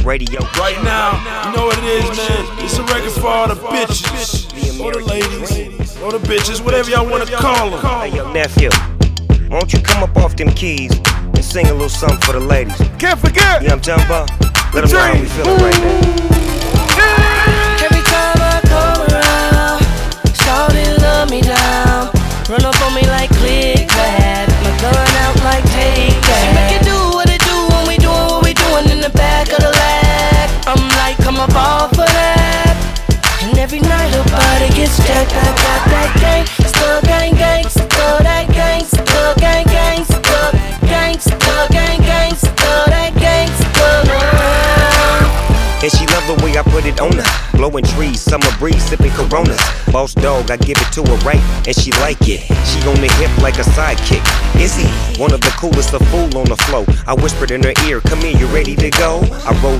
radio. Right now, you know what it is, man. It's a record for all the bitches, or the ladies, or the bitches, whatever y'all wanna call them. Hey, yo, nephew, won't you come up off them keys and sing a little something for the ladies? Can't forget. You know what I'm talking about? Let them know how we feeling right now. Every time I come around, shawty love me down. Run up on me like click clap, my gun out like take that. She make it do what it do when we doing what we doing in the back of the lag. I'm like, come up off of that. And every night her body gets jacked. I got that gang, still gang gang, still that gang, still gang gang, still gang, still gang gang, still that gang, still. And she love the way I put it on her. Blowing trees, summer breeze, sipping Coronas. Boss dog, I give it to her right, and she like it. She on the hip like a sidekick. Is he one of the coolest, a fool on the flow? I whispered in her ear, come here, you ready to go? I rolled